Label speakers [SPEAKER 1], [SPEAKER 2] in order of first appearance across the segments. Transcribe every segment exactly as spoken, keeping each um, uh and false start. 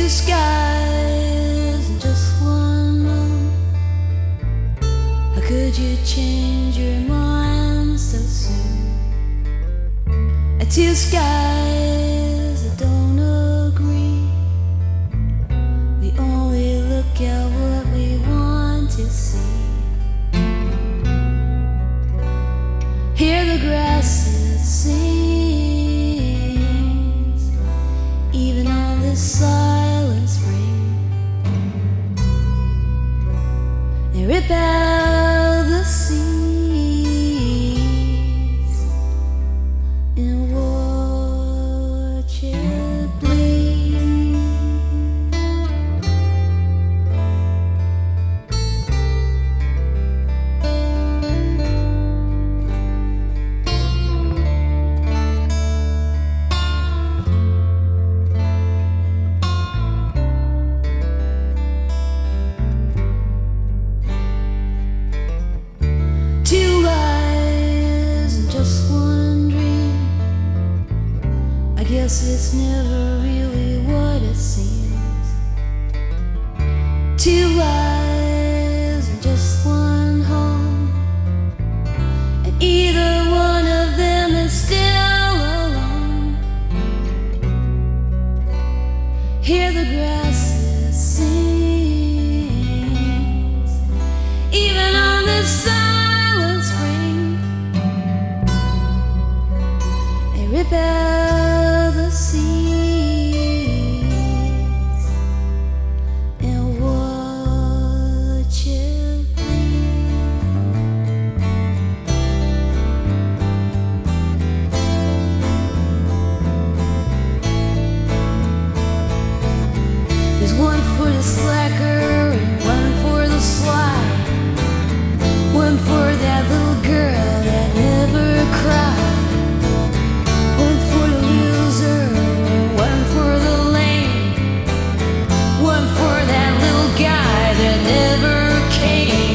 [SPEAKER 1] skies in just one month. How could you change your mind so soon? And two skies that don't agree. We only look at what we want to see. Hear the grasses sings, even on this silent spring. They rip out the seas and watch it bleed. Two lives and just one dream. I guess it's never really what it seems. Two lives and just one home, and either one of them is still alone. Hear the grasses sings, even on this silent spring. They rip out the seas and watch it bleed. There's one for the slacker and one for the sly. One for that little girl that never cried. One for the loser and one for the lame. One for that little guy that never came.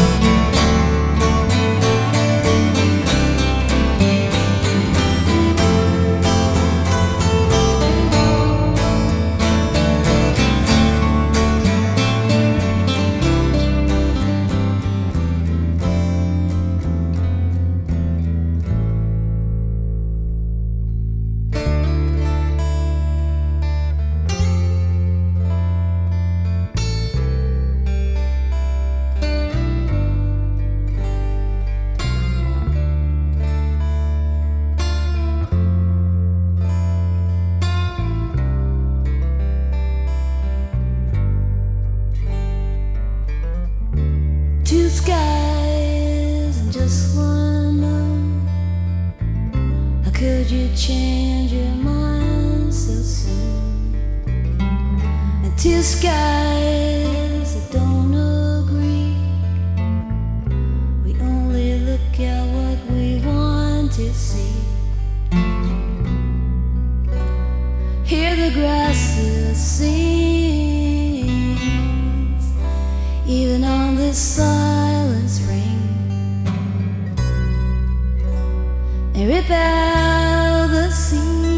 [SPEAKER 1] Two skies and just one moon. How could you change your mind so soon? And two skies that don't agree. We only look at what we want to see. Hear the grasses sings, even on this silent spring. They rip out the seas.